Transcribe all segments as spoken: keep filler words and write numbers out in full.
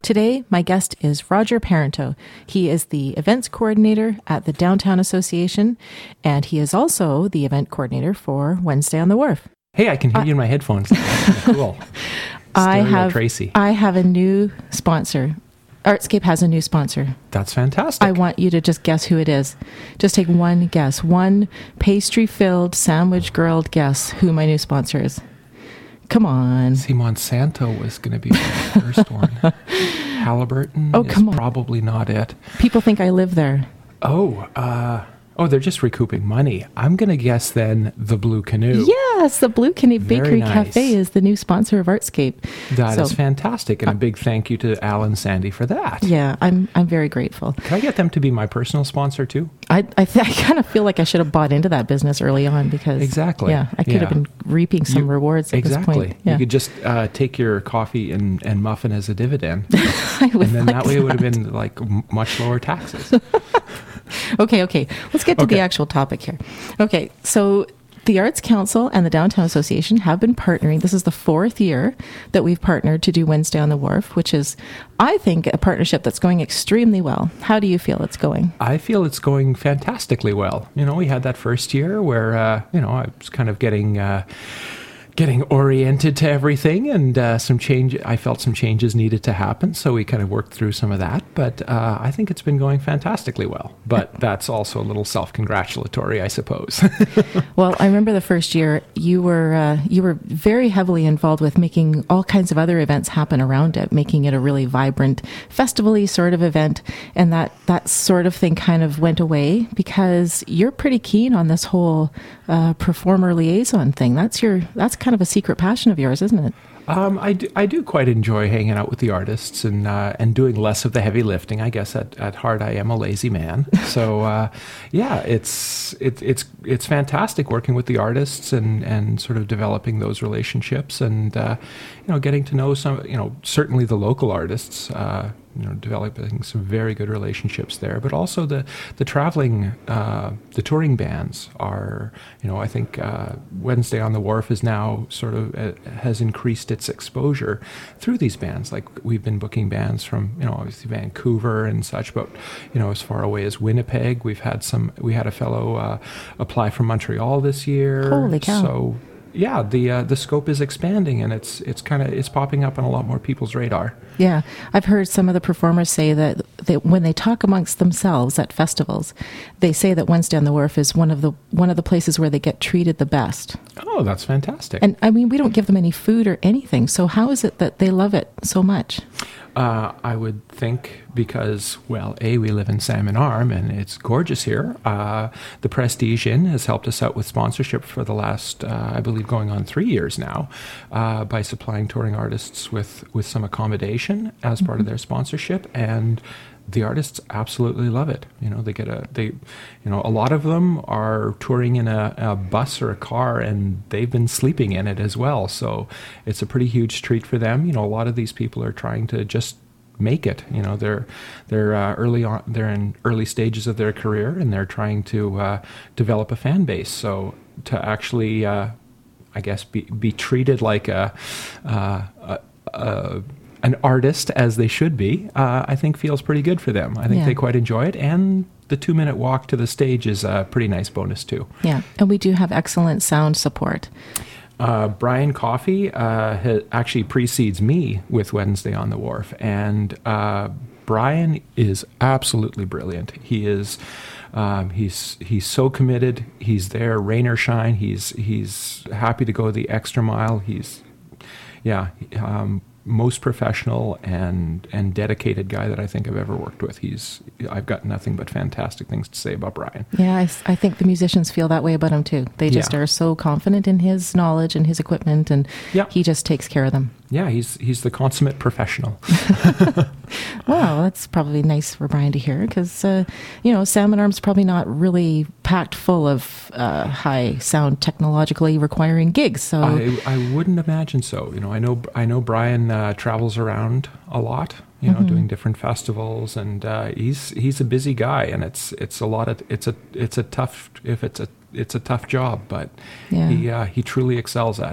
Today, my guest is Roger Parenteau. He is the events coordinator at the Downtown Association, and he is also the event coordinator for Wednesday on the Wharf. Hey, I can hear uh, you in my headphones. That's kind of cool. I have, Tracy. I have a new sponsor. Artscape has a new sponsor. That's fantastic. I want you to just guess who it is. Just take one guess. One pastry-filled, sandwich-grilled guess who my new sponsor is. Come on. See, Monsanto was going to be the first one. Halliburton oh, is come on. Probably not it. People think I live there. Oh, uh, oh, they're just recouping money. I'm going to guess then the Blue Canoe. Yes, the Blue Canoe Very Bakery nice. Cafe is the new sponsor of Artscape. That so, is fantastic, and a big thank you to Al and Sandy for that. Yeah, I'm I'm very grateful. Can I get them to be my personal sponsor too? I I, th- I kind of feel like I should have bought into that business early on because exactly. Yeah, I could yeah. have been reaping some you, rewards at exactly. this point. Yeah. You could just uh, take your coffee and, and muffin as a dividend, I would and then like that way that. it would have been like m- much lower taxes. Okay, okay. Let's get to Okay. the actual topic here. Okay, so the Arts Council and the Downtown Association have been partnering. This is the fourth year that we've partnered to do Wednesday on the Wharf, which is, I think, a partnership that's going extremely well. How do you feel it's going? I feel it's going fantastically well. You know, we had that first year where, uh, you know, I was kind of getting... Uh, getting oriented to everything, and uh, some change. I felt some changes needed to happen, so we kind of worked through some of that. But uh, I think it's been going fantastically well. But that's also a little self-congratulatory, I suppose. Well, I remember the first year you were uh, you were very heavily involved with making all kinds of other events happen around it, making it a really vibrant, festival-y sort of event, and that that sort of thing kind of went away because you're pretty keen on this whole uh, performer liaison thing. That's your that's kind of a secret passion of yours, isn't it? Um, I, do, I do quite enjoy hanging out with the artists and uh, and doing less of the heavy lifting. I guess at, at heart I am a lazy man. So uh, yeah, it's it, it's it's fantastic working with the artists and, and sort of developing those relationships and uh, you know getting to know some you know certainly the local artists. Uh, you know, developing some very good relationships there, but also the the traveling, uh, the touring bands are, you know, I think uh, Wednesday on the Wharf is now sort of uh, has increased its exposure through these bands. Like we've been booking bands from, you know, obviously Vancouver and such, but you know, as far away as Winnipeg. We've had some. We had a fellow uh, apply from Montreal this year. Holy cow! So yeah, the uh, the scope is expanding, and it's it's kind of it's popping up on a lot more people's radar. Yeah, I've heard some of the performers say that they, when they talk amongst themselves at festivals, they say that Wednesday on the Wharf is one of the one of the places where they get treated the best. Oh, that's fantastic! And I mean, we don't give them any food or anything. So how is it that they love it so much? Uh, I would think because, well, A, we live in Salmon Arm and it's gorgeous here. Uh, the Prestige Inn has helped us out with sponsorship for the last, uh, I believe, going on three years now uh, by supplying touring artists with, with some accommodation as mm-hmm. part of their sponsorship. And the artists absolutely love it. You know, they get a, they, you know, a lot of them are touring in a, a bus or a car and they've been sleeping in it as well. So it's a pretty huge treat for them. You know, a lot of these people are trying to just make it. You know, they're, they're uh, early on, they're in early stages of their career and they're trying to uh, develop a fan base. So to actually, uh, I guess, be, be treated like a, uh, a, a an artist as they should be, uh, I think feels pretty good for them. I think yeah. they quite enjoy it. And the two minute walk to the stage is a pretty nice bonus too. Yeah. And we do have excellent sound support. Uh, Brian Coffey uh, ha- actually precedes me with Wednesday on the Wharf. And uh, Brian is absolutely brilliant. He is, um, he's, he's so committed. He's there, rain or shine. He's, he's happy to go the extra mile. He's, yeah, um, most professional and and dedicated guy that I think I've ever worked with. He's I've got nothing but fantastic things to say about Brian. Yeah, I, I think the musicians feel that way about him too. They just yeah. are so confident in his knowledge and his equipment, and yeah. he just takes care of them. Yeah, he's he's the consummate professional. Well, that's probably nice for Brian to hear because, uh, you know, Salmon Arm's probably not really packed full of uh, high sound technologically requiring gigs. So I, I wouldn't imagine so. You know, I know I know Brian uh, travels around a lot. You know, mm-hmm. doing different festivals, and uh, he's he's a busy guy, and it's it's a lot of it's a it's a tough if it's a it's a tough job, but yeah. he uh, he truly excels at it.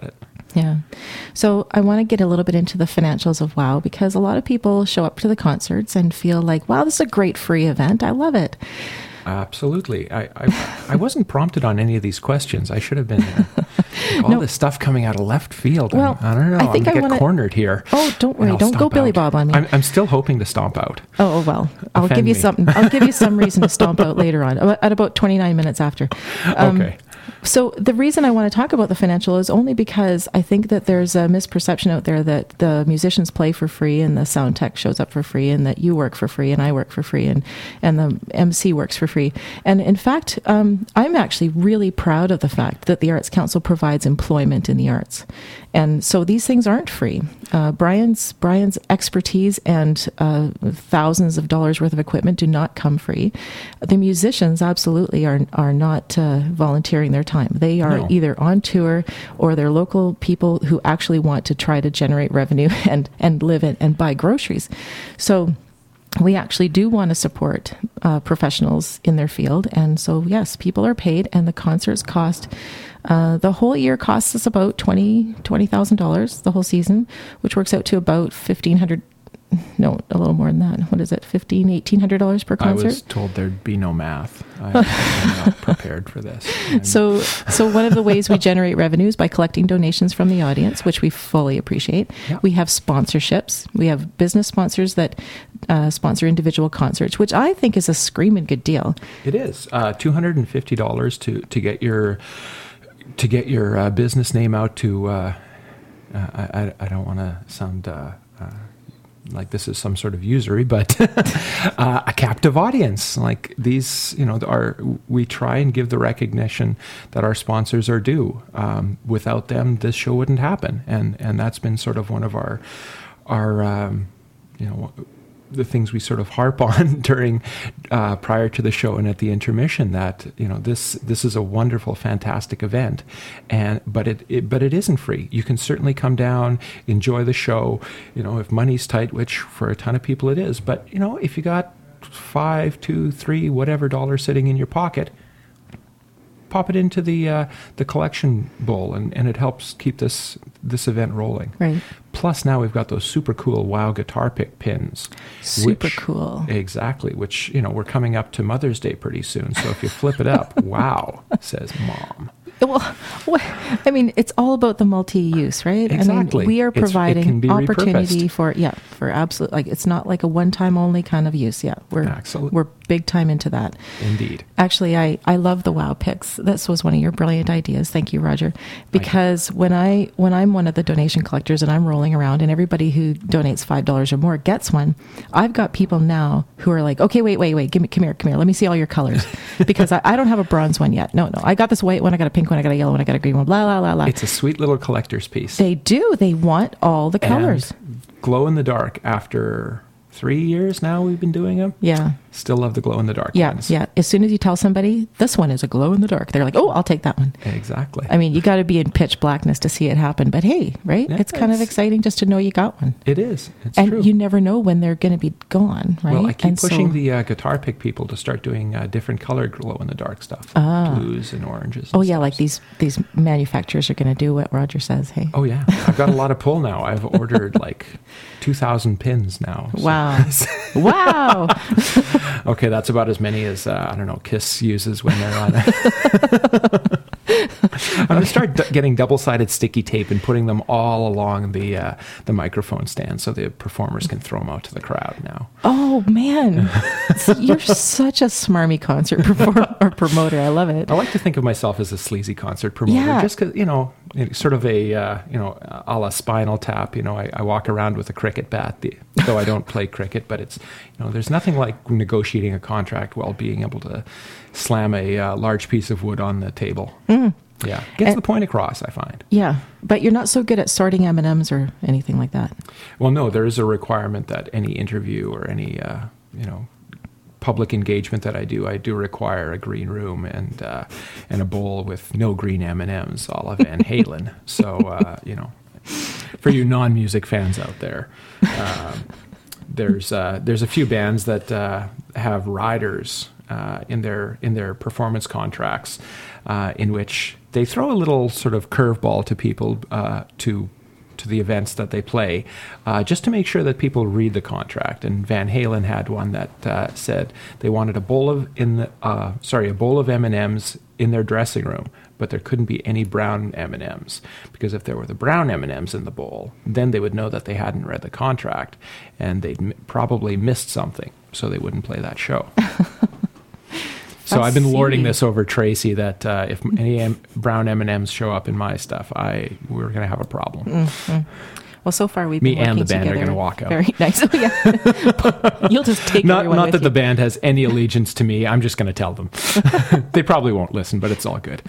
Yeah. So I want to get a little bit into the financials of WOW, because a lot of people show up to the concerts and feel like, wow, this is a great free event. I love it. Absolutely. I, I I wasn't prompted on any of these questions. I should have been there. Like all No. this stuff coming out of left field. Well, I'm, I don't know. I think I'm I going to get wanna- cornered here. Oh, don't And worry. I'll Don't go stomp Billy out. Bob on me. I'm, I'm still hoping to stomp out. Oh, well, I'll Offend give you me. something. I'll give you some reason to stomp out later on, about- at about twenty-nine minutes after. Um, Okay. So the reason I want to talk about the financial is only because I think that there's a misperception out there that the musicians play for free and the sound tech shows up for free, and that you work for free and I work for free, and, and the M C works for free. And in fact, um, I'm actually really proud of the fact that the Arts Council provides employment in the arts. And so these things aren't free. Uh, Brian's Brian's expertise and uh, thousands of dollars worth of equipment do not come free. The musicians absolutely are are not uh, volunteering their time. They are No. either on tour or they're local people who actually want to try to generate revenue and and live it and buy groceries. So we actually do want to support uh, professionals in their field. And so, yes, people are paid, and the concerts cost, uh, the whole year costs us about twenty thousand dollars, the whole season, which works out to about fifteen hundred dollars. No, a little more than that. What is it? Fifteen, eighteen hundred dollars per I concert. was told there'd be no math. I, I'm not prepared for this. I'm- So, so one of the ways we generate revenue is by collecting donations from the audience, which we fully appreciate. Yeah. We have sponsorships. We have business sponsors that uh, sponsor individual concerts, which I think is a screaming good deal. It is uh, two hundred and fifty dollars to to get your to get your uh, business name out to. Uh, uh, I I I don't want to sound. Uh, uh, like this is some sort of usury, but uh, a captive audience. Like these, you know, our we try and give the recognition that our sponsors are due. Um, without them, this show wouldn't happen, and and that's been sort of one of our our um, you know the things we sort of harp on during uh, prior to the show and at the intermission. That you know this this is a wonderful, fantastic event, and but it, it but it isn't free. You can certainly come down, enjoy the show. You know, if money's tight, which for a ton of people it is, but you know, if you got five, two, three, whatever dollars sitting in your pocket, pop it into the uh, the collection bowl, and, and it helps keep this this event rolling. Right. Plus, now we've got those super cool WOW guitar pick pins. Super which- cool. Exactly. Which, you know, we're coming up to Mother's Day pretty soon. So if you flip it up, wow, says Mom. Well, what- I mean, it's all about the multi-use, right? Exactly. I mean, we are It's- it can providing be opportunity repurposed. for, yeah, for absolute, like, it's not like a one-time only kind of use. Yeah, we're Excellent. we're big time into that. Indeed. Actually, I, I love the WOW picks. This was one of your brilliant ideas. Thank you, Roger. Because when I when I'm one of the donation collectors and I'm rolling around, and everybody who donates five dollars or more gets one, I've got people now who are like, okay, wait, wait, wait, give me, come here, come here. Let me see all your colors, because I, I don't have a bronze one yet. No, no, I got this white one, I got a pink one, I got a yellow one, I got a green one. Blah blah blah blah. It's a sweet little collector's piece. They do. They want all the colors. And glow in the dark after three years now we've been doing them. Yeah. Still love the glow in the dark Yeah, ones. yeah. As soon as you tell somebody this one is a glow in the dark, they're like, "Oh, I'll take that one." Exactly. I mean, you got to be in pitch blackness to see it happen. But hey, right? Yeah, it's kind of it's- exciting just to know you got one. It is. It's And true. you never know when they're going to be gone, right? Well, I keep And pushing so- the uh, guitar pick people to start doing uh, different colored glow in the dark stuff, Ah. blues and oranges. Oh and yeah, stuff. like these these manufacturers are going to do what Roger says. Hey. Oh yeah, I've got a lot of pull now. I've ordered like two thousand pins now. So- Wow. Wow. Okay, that's about as many as uh, I don't know Kiss uses when they're on it. I'm going to start d- getting double-sided sticky tape and putting them all along the uh, the microphone stand so the performers can throw them out to the crowd now. Oh man, you're such a smarmy concert performer or promoter. I love it. I like to think of myself as a sleazy concert promoter, Yeah. just because, you know, it's sort of a, uh, you know, a la Spinal Tap. You know, I, I walk around with a cricket bat, the, though I don't play cricket, but it's, you know, there's nothing like negotiating a contract while being able to slam a uh, large piece of wood on the table. Mm. Yeah, gets And- the point across, I find. Yeah, but you're not so good at sorting M and M's or anything like that. Well, no, there is a requirement that any interview or any, uh, you know, public engagement that I do, I do require a green room and uh, and a bowl with no green M and M's, a la Van Halen. So, uh, you know, for you non-music fans out there, um, there's uh, there's a few bands that uh, have riders uh, in their in their performance contracts, uh, in which they throw a little sort of curveball to people uh, to to the events that they play, uh, just to make sure that people read the contract. And Van Halen had one that uh, said they wanted a bowl of in the uh, sorry a bowl of M and M's in their dressing room, but there couldn't be any brown M and M's, because if there were the brown M and M's in the bowl, then they would know that they hadn't read the contract, and they'd m- probably missed something, so they wouldn't play that show. So I've been lording this over Tracy that uh, if any M- brown M and M's show up in my stuff, I we're going to have a problem. Mm-hmm. Well, so far we've Me been and working the band together. are going to walk out. Very nice. Oh, yeah. You'll just take not everyone not with that you. the band has any allegiance to me. I'm just going to tell them. They probably won't listen, but it's all good.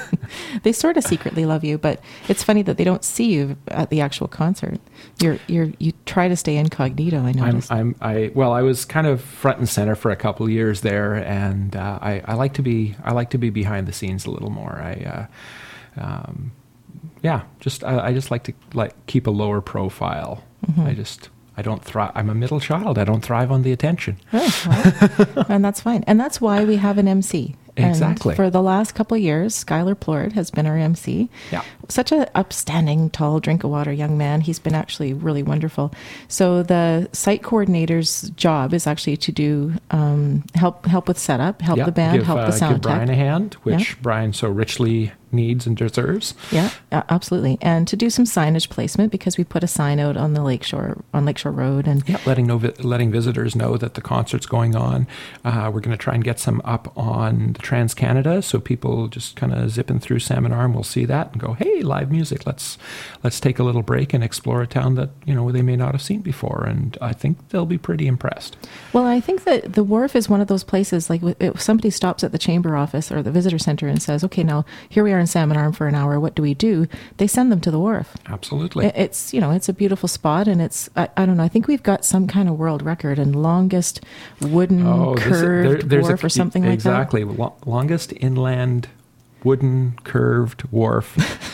They sort of secretly love you, but it's funny that they don't see you at the actual concert. You're you're you try to stay incognito. I I'm, noticed. I'm I well I was kind of front and center for a couple of years there, and uh, I I like to be I like to be behind the scenes a little more. I uh, um, yeah, just I, I just like to like keep a lower profile. Mm-hmm. I just I don't thrive. I'm a middle child. I don't thrive on the attention. Oh, well, and that's fine. And that's why we have an M C. Exactly. And for the last couple of years, Skylar Plord has been our M C. Yeah. Such an upstanding, tall, drink of water young man. He's been actually really wonderful. So the site coordinator's job is actually to do um, help help with setup, help Yeah, the band, give, help uh, the sound give Brian tech. a hand, which Yeah. Brian so richly needs and deserves. Yeah, uh, absolutely. And to do some signage placement, because we put a sign out on the Lakeshore on Lakeshore Road, and Yeah, letting know, letting visitors know that the concert's going on. Uh, we're going to try and get some up on the Trans Canada, so people just kind of zipping through Salmon Arm will see that and go, "Hey, live music! Let's let's take a little break and explore a town that you know they may not have seen before." And I think they'll be pretty impressed. well, I think that the Wharf is one of those places, like if somebody stops at the chamber office or the visitor center and says, "Okay, now here we are in Salmon Arm for an hour. What do we do?" They send them to the Wharf. Absolutely. It- It's, you know, it's a beautiful spot, and it's, I, I don't know, I think we've got some kind of world record in longest wooden Oh, this- curved there- there's wharf a, or something like that. exactly. Lo- longest inland wooden curved wharf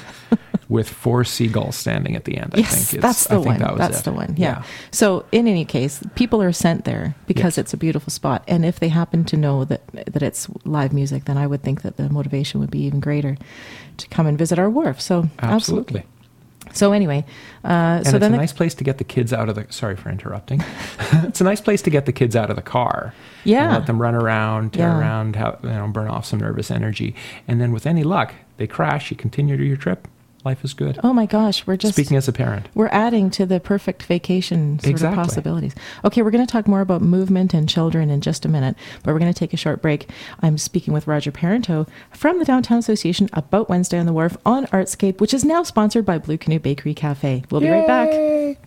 with four seagulls standing at the end. I Yes, think it's, that's the I think one. That was That's it. the one. Yeah. So in any case, people are sent there because Yes. it's a beautiful spot, and if they happen to know that that it's live music, then I would think that the motivation would be even greater to come and visit our wharf. So Absolutely. So anyway, uh, And so it's then a the- nice place to get the kids out of the. Sorry for interrupting. It's a nice place to get the kids out of the car. Yeah. And let them run around, tear Yeah. around, have, you know, burn off some nervous energy, and then with any luck, they crash. You continue your trip. Life is good. oh my gosh, we're just Speaking as a parent. We're adding to the perfect vacation sort Exactly. of possibilities. Okay, we're going to talk more about movement and children in just a minute, but we're going to take a short break. I'm speaking with Roger Parento from the Downtown Association about Wednesday on the Wharf on Artscape, which is now sponsored by Blue Canoe Bakery Cafe. We'll be right back. Yay!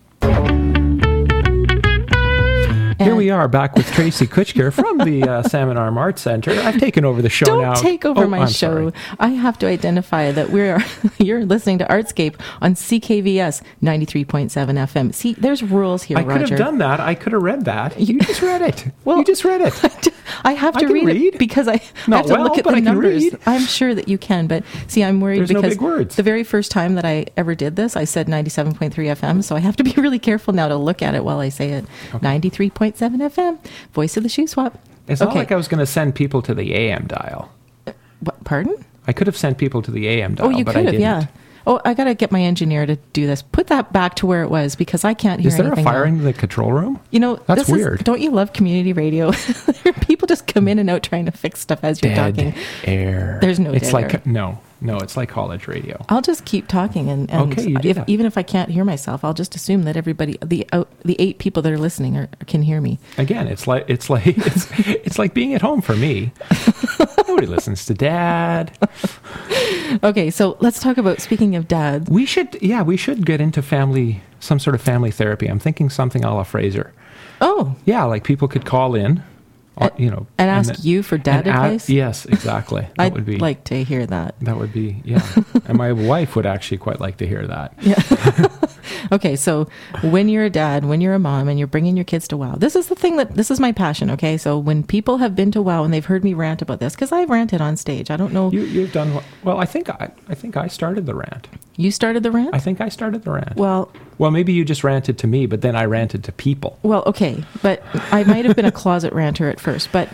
Here we are back with Tracy Kutchker from the uh, Salmon Arm Arts Center. I've taken over the show Don't now. take over Oh, my I'm show. sorry. I have to identify that we're you're listening to Artscape on C K V S ninety-three point seven F M. See, there's rules here, I Roger. could have done that. I could have read that. You just read it. Well, you just read it. I have I to can read, read. it because I, I Not have to well, look at but the I can numbers. read. I'm sure that you can, but see, I'm worried There's no because big words. the very first time that I ever did this, I said ninety-seven point three F M, so I have to be really careful now to look at it while I say it. ninety-three point seven F M, voice of the shoe swap. It's not like I was going to send people to the A M dial. What, pardon? I could have sent people to the A M dial, Oh, you but could I have, didn't. yeah. Oh, I got to get my engineer to do this. Put that back to where it was because I can't hear Is there a anything fire now. in the control room? You know, That's this is- weird. don't you love community radio? People just come in and out trying to fix stuff as you're Dead talking. air. There's no It's dead like air. no, no. It's like college radio. I'll just keep talking, and, and Okay, you do if, that. even if I can't hear myself, I'll just assume that everybody, the out, the eight people that are listening, are, can hear me. Again, it's like it's like it's it's like being at home for me. Nobody listens to Dad. Okay, so let's talk about, speaking of dads. We should, yeah, we should get into family, some sort of family therapy. I'm thinking something a la Fraser. Oh, Yeah, like people could call in, uh, you know, and ask then- you for dad and a- advice? yes, exactly. That I'd would be like to hear that. That would be, yeah. And my wife would actually quite like to hear that. Yeah. Okay, so when you're a dad, when you're a mom, and you're bringing your kids to WOW, this is the thing that, this is my passion, okay? So when people have been to WOW and they've heard me rant about this, because I've ranted on stage, I don't know, You, you, you've done well. Well, I think I, I think I started the rant. started the rant? I think I started the rant. well, Well, maybe you just ranted to me, but then I ranted to people. Well, okay, but I might have been a closet ranter at first. But m-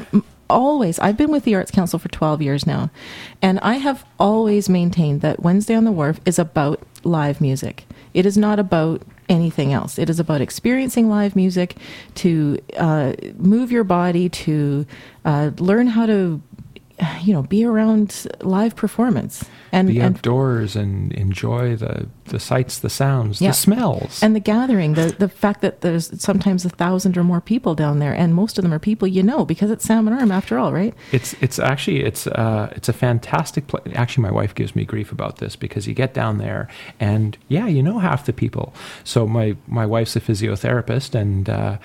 always, I've been with the Arts Council for twelve years now, and I have always maintained that Wednesday on the Wharf is about live music. It is not about anything else. It is about experiencing live music, to uh, move your body, to uh, learn how to, you know, be around live performance. And be and, outdoors and enjoy the, the sights, the sounds, yeah. the smells. And the gathering, the, the fact that there's sometimes a thousand or more people down there, and most of them are people you know, because it's Salmon Arm after all, right? It's it's actually, it's uh, it's a fantastic place. Actually, my wife gives me grief about this, because you get down there and, yeah, you know half the people. So my, my wife's a physiotherapist, and uh,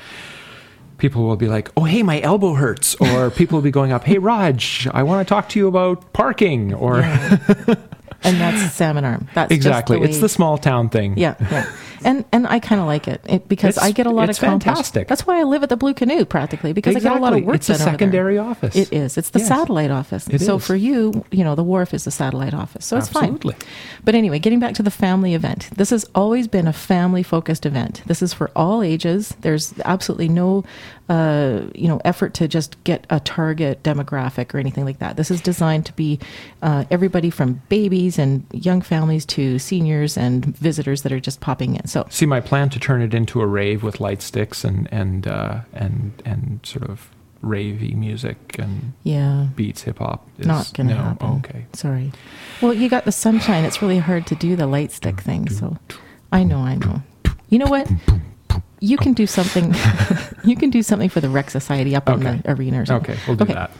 people will be like, oh, hey, my elbow hurts. Or people will be going up, hey, Raj, I want to talk to you about parking. Or Yeah. And that's Salmon Arm. That's exactly. Just the way, it's the small town thing. Yeah, right. And and I kind of like it, it because It's- I get a lot it's of accomplished. fantastic. That's why I live at the Blue Canoe practically, because I get a lot of Exactly. work It's a done over there. secondary office. It is. It's the Yes. satellite office. It so is. for you, you know, the Wharf is the satellite office. So it's Absolutely. fine. But anyway, getting back to the family event. This has always been a family-focused event. This is for all ages. There's absolutely no, uh, you know, effort to just get a target demographic or anything like that. This is designed to be uh, everybody from babies and young families to seniors and visitors that are just popping in. So See, my plan to turn it into a rave with light sticks and and uh, and and sort of ravey music and yeah. beats, hip hop. is Not gonna no, happen. Okay. Sorry. Well, you got the sunshine. It's really hard to do the light stick thing. So I know, I know. You know what? You can do something. You can do something for the Rec Society up in Okay. the arena or something. Okay, we'll do Okay. that.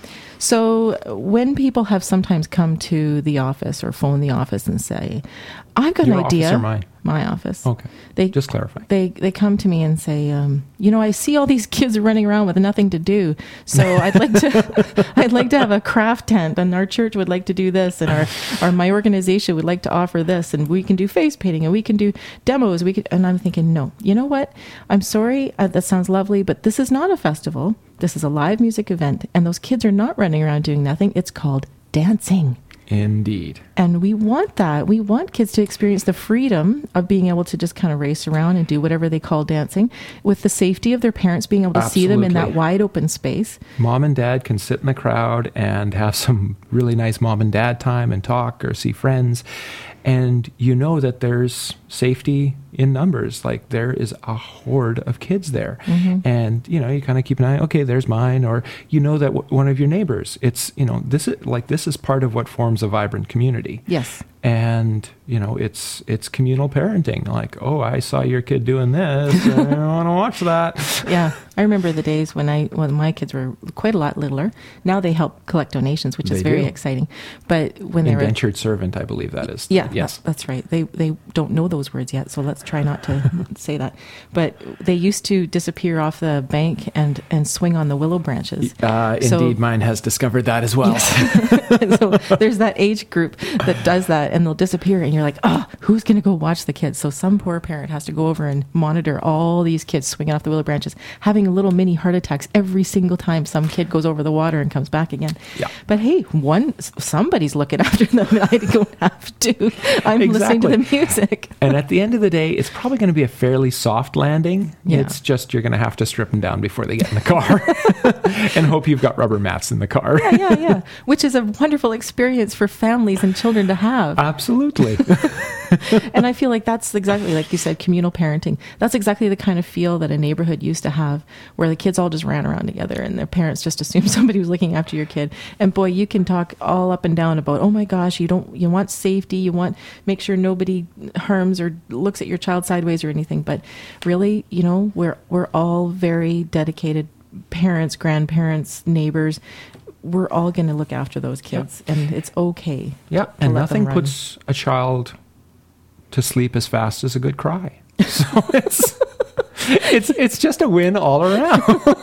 So when people have sometimes come to the office or phone the office and say, I've got Your an idea. office or mine? My office. Okay. They Just clarify. They they come to me and say, um, you know, I see all these kids running around with nothing to do, so I'd like to, I'd like to have a craft tent, and our church would like to do this, and our, our my organization would like to offer this, and we can do face painting, and we can do demos, we could. And I'm thinking, no, you know what? I'm sorry, uh, that sounds lovely, but this is not a festival. This is a live music event, and those kids are not running around doing nothing. It's called dancing. Indeed. And we want that. We want kids to experience the freedom of being able to just kind of race around and do whatever they call dancing, with the safety of their parents being able to see them in that Absolutely. wide open space. Mom and dad can sit in the crowd and have some really nice mom and dad time and talk or see friends. And you know that there's safety in numbers. Like, there is a horde of kids there. Mm-hmm. And, you know, you kind of keep an eye, okay, there's mine. Or, you know, that w- one of your neighbors, it's, you know, this is like, this is part of what forms a vibrant community. Yes. And, you know, it's it's communal parenting. Like, oh, I saw your kid doing this. I don't want to watch that. Yeah. I remember the days when I when my kids were quite a lot littler. Now they help collect donations, which is They very do. exciting. But when they were Indentured servant, I believe that is. Yeah, Yes. that- that's right. They they don't know those words yet, so let's try not to say that. But they used to disappear off the bank and, and swing on the willow branches. Uh, So- indeed, mine has discovered that as well. So there's that age group that does that, and they'll disappear, and you're like, oh, who's going to go watch the kids? So some poor parent has to go over and monitor all these kids swinging off the willow branches, having little mini heart attacks every single time some kid goes over the water and comes back again. Yeah. But hey, one somebody's looking after them. I don't have to. I'm listening to the Exactly. music. And at the end of the day, it's probably going to be a fairly soft landing. Yeah. It's just you're going to have to strip them down before they get in the car and hope you've got rubber mats in the car. Yeah, yeah, yeah. Which is a wonderful experience for families and children to have. Absolutely. And I feel like that's exactly, like you said, communal parenting. That's exactly the kind of feel that a neighborhood used to have, where the kids all just ran around together and their parents just assumed somebody was looking after your kid. And boy, you can talk all up and down about, oh my gosh, you don't, you want safety, you want, make sure nobody harms or looks at your child sideways or anything. But really, you know, we're, we're all very dedicated parents, grandparents, neighbors. We're all going to look after those kids, and it's okay. Yeah, to and let nothing them run. puts a child to sleep as fast as a good cry. So it's it's it's just a win all around.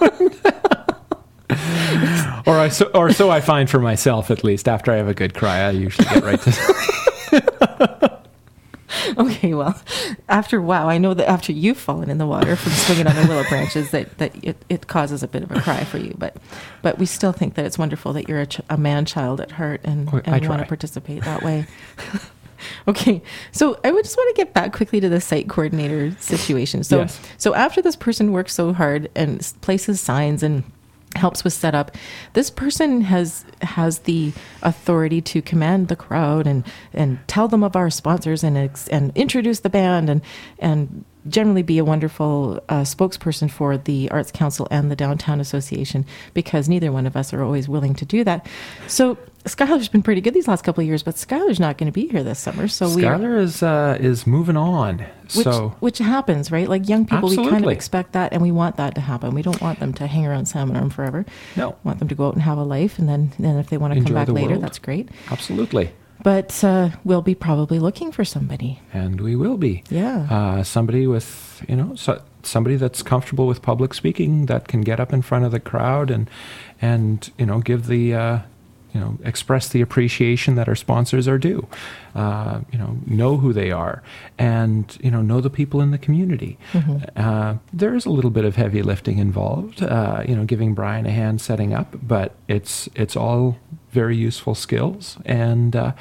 or I so, or so I find for myself, at least. After I have a good cry, I usually get right to sleep. Okay, well, after, wow, I know that after you've fallen in the water from swinging on the willow branches, that, that it, it causes a bit of a cry for you. But but we still think that it's wonderful that you're a, ch- a man-child at heart and, Oh, I and want try. to participate that way. Okay, so I would just want to get back quickly to the site coordinator situation. So, Yes. so after this person works so hard and s- places signs and helps with setup. This person has has the authority to command the crowd and and tell them of our sponsors and ex- and introduce the band and and generally be a wonderful uh, spokesperson for the Arts Council and the Downtown Association, because neither one of us are always willing to do that. So Skylar's been pretty good these last couple of years, but Skylar's not going to be here this summer. So we Skylar is uh, is moving on. Which, so which happens, right? Like young people, Absolutely. we kind of expect that, and we want that to happen. We don't want them to hang around Salmon Arm forever. No. We want them to go out and have a life, and then, then if they want to Enjoy come back the later, world. that's great. Absolutely. But uh, we'll be probably looking for somebody. And we will be. Yeah. Uh, somebody with, you know, so, somebody that's comfortable with public speaking, that can get up in front of the crowd and, and you know, give the, uh, you know, express the appreciation that our sponsors are due. Uh, you know, know who they are, and you know, know the people in the community. Mm-hmm. Uh, there is a little bit of heavy lifting involved. Uh, you know, giving Brian a hand setting up, but it's it's all very useful skills, and uh,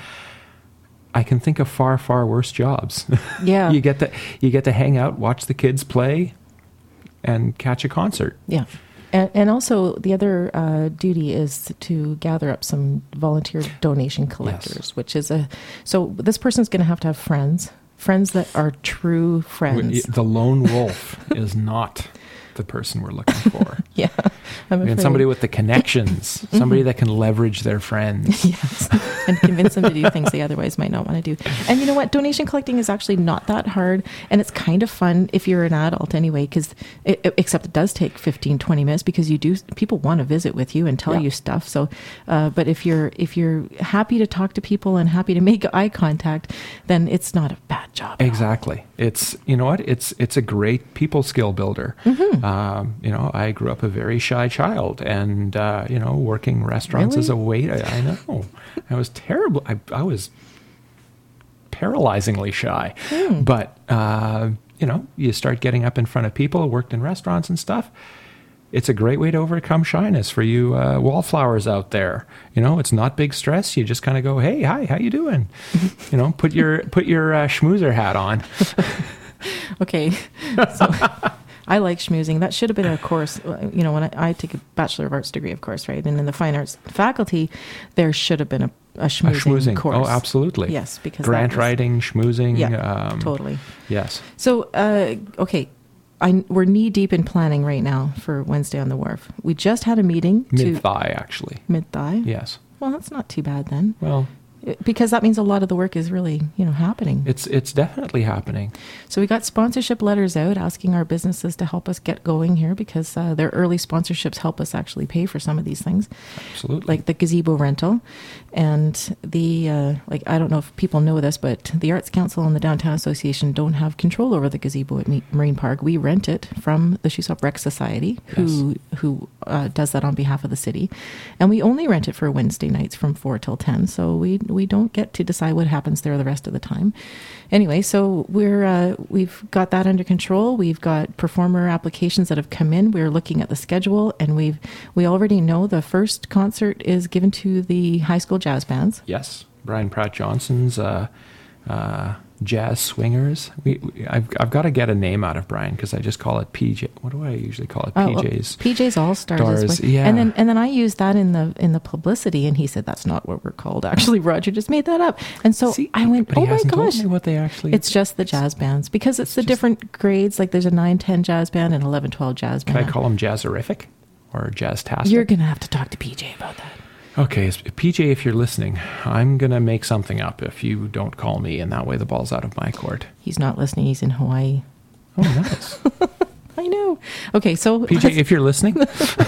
I can think of far far worse jobs. Yeah. you get to you get to hang out, watch the kids play, and catch a concert. Yeah. And, and also, the other uh, duty is to gather up some volunteer donation collectors, Yes. which is a... So this person's going to have to have friends, friends that are true friends. The lone wolf is not the person we're looking for. Yeah, I'm afraid. And somebody with the connections, somebody that can leverage their friends. Yes, and convince them to do things they otherwise might not want to do. And you know what? Donation collecting is actually not that hard, and it's kind of fun if you're an adult anyway, because except it does take fifteen, twenty minutes, because you do people want to visit with you and tell Yeah. you stuff. So, uh, but if you're if you're happy to talk to people and happy to make eye contact, then it's not a bad job. Exactly. It's, you know what? It's it's a great people skill builder. Mm-hmm. Um, you know, I grew up a very shy child, and uh, you know, working restaurants Really? as a waiter. I know. I was terrible. I, I was paralyzingly shy. Mm. But uh, you know, you start getting up in front of people. Worked in restaurants and stuff. It's a great way to overcome shyness for you uh, wallflowers out there. You know, it's not big stress. You just kind of go, "Hey, hi, how you doing?" You know, put your put your uh, schmoozer hat on. Okay, so I like schmoozing. That should have been a course. You know, when I, I take a Bachelor of Arts degree, of course, right? And in the Fine Arts faculty, there should have been a, a schmoozing, A schmoozing course. Oh, absolutely. Yes, because grant that was, writing, schmoozing. Yeah, um, totally. Yes. So, uh, okay, I, we're knee deep in planning right now for Wednesday on the Wharf. We just had a meeting to Mid thigh, actually. mid thigh. Yes. Well, that's not too bad then, Well, because that means a lot of the work is really, you know, happening. it's it's definitely happening. So we got sponsorship letters out asking our businesses to help us get going here, because uh, their early sponsorships help us actually pay for some of these things, Absolutely. like the gazebo rental. And the, uh, like, I don't know if people know this, but the Arts Council and the Downtown Association don't have control over the gazebo at Me- Marine Park. We rent it from the Shuswap Rec Society, who, who uh, does that on behalf of the city. And we only rent it for Wednesday nights from four till ten. So we we don't get to decide what happens there the rest of the time. Anyway, so we're uh, we've got that under control. We've got performer applications that have come in. We're looking at the schedule, and we've we already know the first concert is given to the high school jazz bands. Yes. Brian Pratt Johnson's uh, uh, Jazz Swingers. We, we I've I've got to get a name out of Brian, because I just call it P J. What do I usually call it? Oh, well, P J's. P J's All Stars. Stars, Is what, yeah. And then and then I used that in the in the publicity, and he said that's not what we're called. Actually, Roger just made that up. And so See, I went, but oh he my hasn't gosh. told me what they actually. It's just the jazz bands, because it's, It's the just- different grades. Like there's a nine ten jazz band and eleven twelve jazz Can band. I call them Jazzerific or Jazztastic? You're going to have to talk to P J about that. Okay, s- P J, if you're listening, I'm going to make something up if you don't call me, and that way the ball's out of my court. He's not listening. He's in Hawaii. Oh, nice. I know. Okay, so P J, if you're listening,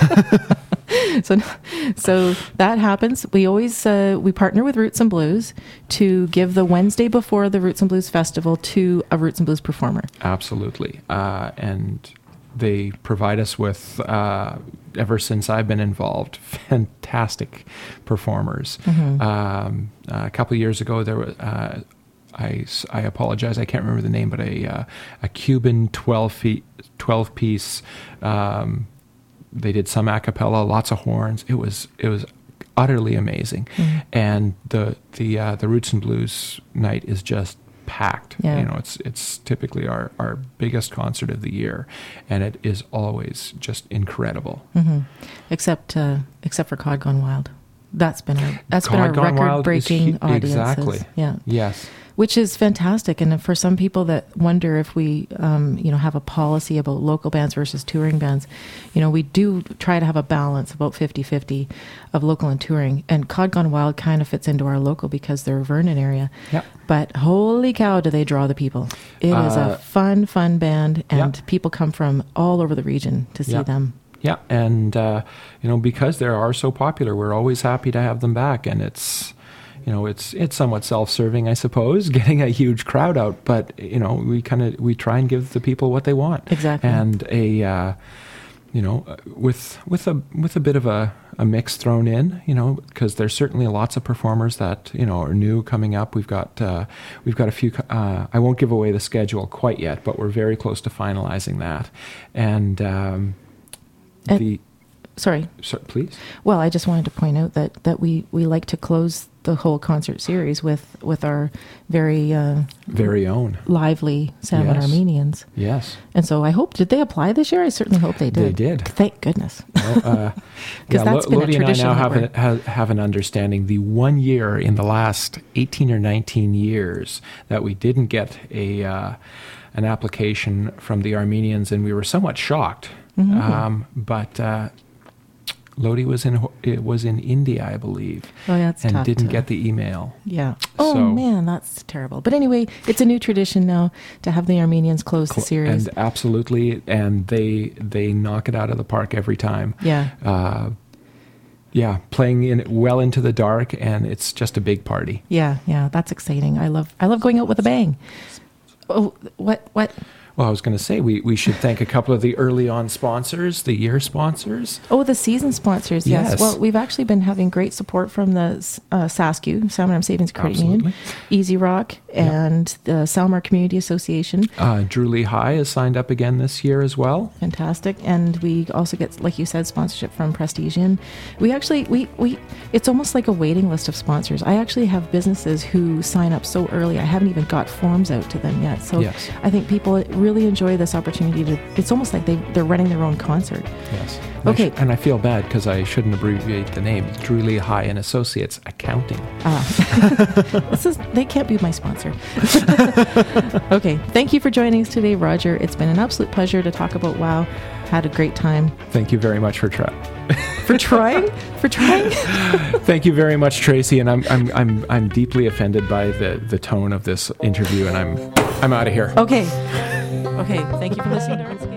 so so that happens. We always uh, we partner with Roots and Blues to give the Wednesday before the Roots and Blues Festival to a Roots and Blues performer. absolutely. Uh, and they provide us with, uh, ever since I've been involved, fantastic performers. Mm-hmm. Um, a couple of years ago, there was. Uh, I, I apologize, I can't remember the name, but a uh, a Cuban twelve feet twelve piece. Um, they did some a cappella, lots of horns. It was it was utterly amazing, Mhm. and the the uh, the Roots and Blues night is just packed. Yeah. You know, it's it's typically our, our biggest concert of the year, and it is always just incredible. Mm-hmm. Except uh, except for Cod Gone Wild. That's been our that's Cod been our Gone Wild record-breaking is hu- audiences. Exactly. Yeah. Yes. Which is fantastic. And for some people that wonder if we, um, you know, have a policy about local bands versus touring bands, you know, we do try to have a balance, about fifty-fifty of local and touring. And Cod Gone Wild kind of fits into our local because they're a Vernon area. Yep. But holy cow, do they draw the people. It Uh, is a fun, fun band. And yep. people come from all over the region to see Yep. them. Yeah, and uh, you know, because they are so popular, we're always happy to have them back, and it's, you know, it's it's somewhat self-serving, I suppose, getting a huge crowd out, but you know, we kind of we try and give the people what they want. Exactly. And a, uh, you know, with with a with a bit of a, a mix thrown in, you know, because there's certainly lots of performers that, you know, are new coming up. We've got uh, we've got a few. Uh, I won't give away the schedule quite yet, but we're very close to finalizing that, and. Um, And- the Sorry. Sorry, please. Well, I just wanted to point out that, that we, we like to close the whole concert series with, with our very uh, Very own. lively Salmon Yes. Armenians. Yes. And so I hope, did they apply this year? I certainly hope they did. They did. Thank goodness. Well, uh, 'Cause that's been a Lodi and I tradition now that have, we're- an, have, have an understanding. The one year in the last eighteen or nineteen years that we didn't get a uh, an application from the Armenians, and we were somewhat shocked. Mm-hmm. Um, but uh, Lodi was in it was in India, I believe, Oh, yeah, it's and tough didn't to- get the email. Yeah. Oh, So- man, that's terrible. But anyway, it's a new tradition now to have the Armenians close the series. And absolutely, and they they knock it out of the park every time. Yeah. Uh, yeah, playing in well into the dark, and it's just a big party. Yeah, yeah, that's exciting. I love I love going out with a bang. Oh, what what? Well, I was going to say we, we should thank a couple of the early on sponsors, the year sponsors. Oh, the season sponsors, yes. Yes. Well, we've actually been having great support from the uh, SASCU, Salmon Arm Savings Credit Union, Absolutely. Easy Rock, and the Salmar Community Association. Uh, Drew Lee High has signed up again this year as well. Fantastic. And we also get, like you said, sponsorship from Prestigian. We actually, we, we, it's almost like a waiting list of sponsors. I actually have businesses who sign up so early, I haven't even got forms out to them yet. So Yes. I think people really enjoy this opportunity to, it's almost like they, they're running their own concert. Yes. And Okay. I sh- and I feel bad because I shouldn't abbreviate the name. It's Drew Lee High and Associates Accounting. Ah. This is, they can't be my sponsor. Okay. Thank you for joining us today, Roger. It's been an absolute pleasure to talk about WOW. Had a great time. Thank you very much for trying. For trying? For trying? Thank you very much, Tracy. And I'm I'm I'm I'm deeply offended by the the tone of this interview, and I'm I'm out of here. Okay. Okay. Thank you for listening to our